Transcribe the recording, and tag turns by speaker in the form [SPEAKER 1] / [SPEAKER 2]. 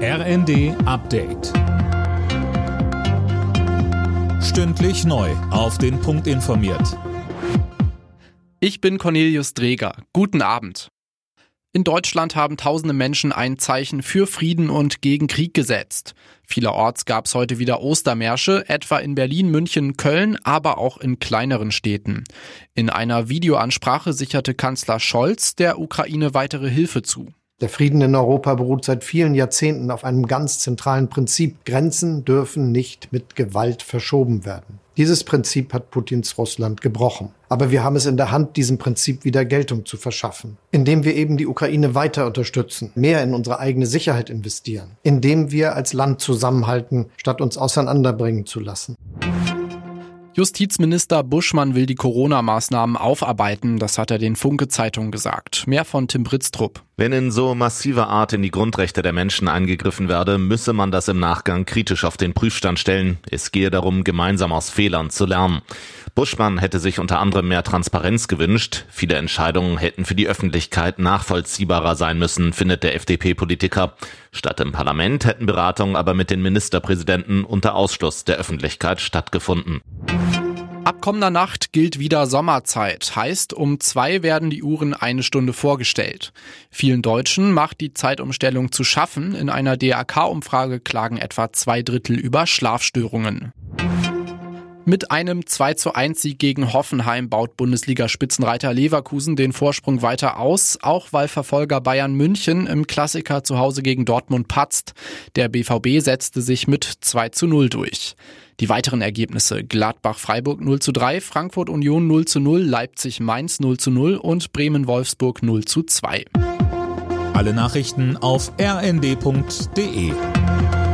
[SPEAKER 1] RND Update. Stündlich neu auf den Punkt informiert.
[SPEAKER 2] Ich bin Cornelius Dreger. Guten Abend. In Deutschland haben tausende Menschen ein Zeichen für Frieden und gegen Krieg gesetzt. Vielerorts gab es heute wieder Ostermärsche, etwa in Berlin, München, Köln, aber auch in kleineren Städten. In einer Videoansprache sicherte Kanzler Scholz der Ukraine weitere Hilfe zu.
[SPEAKER 3] Der Frieden in Europa beruht seit vielen Jahrzehnten auf einem ganz zentralen Prinzip. Grenzen dürfen nicht mit Gewalt verschoben werden. Dieses Prinzip hat Putins Russland gebrochen. Aber wir haben es in der Hand, diesem Prinzip wieder Geltung zu verschaffen. Indem wir eben die Ukraine weiter unterstützen, mehr in unsere eigene Sicherheit investieren. Indem wir als Land zusammenhalten, statt uns auseinanderbringen zu lassen.
[SPEAKER 2] Justizminister Buschmann will die Corona-Maßnahmen aufarbeiten, das hat er den Funke-Zeitungen gesagt. Mehr von Tim Britztrup.
[SPEAKER 4] Wenn in so massiver Art in die Grundrechte der Menschen eingegriffen werde, müsse man das im Nachgang kritisch auf den Prüfstand stellen. Es gehe darum, gemeinsam aus Fehlern zu lernen. Buschmann hätte sich unter anderem mehr Transparenz gewünscht. Viele Entscheidungen hätten für die Öffentlichkeit nachvollziehbarer sein müssen, findet der FDP-Politiker. Statt im Parlament hätten Beratungen aber mit den Ministerpräsidenten unter Ausschluss der Öffentlichkeit stattgefunden.
[SPEAKER 2] Ab kommender Nacht gilt wieder Sommerzeit. Heißt, um 2 werden die Uhren 1 Stunde vorgestellt. Vielen Deutschen macht die Zeitumstellung zu schaffen. In einer DRK-Umfrage klagen etwa 2/3 über Schlafstörungen. Mit einem 2:1-Sieg gegen Hoffenheim baut Bundesliga-Spitzenreiter Leverkusen den Vorsprung weiter aus, auch weil Verfolger Bayern München im Klassiker zu Hause gegen Dortmund patzt. Der BVB setzte sich mit 2:0 durch. Die weiteren Ergebnisse: Gladbach-Freiburg 0:3, Frankfurt-Union 0:0, Leipzig-Mainz 0:0 und Bremen-Wolfsburg 0:2.
[SPEAKER 1] Alle Nachrichten auf rnd.de.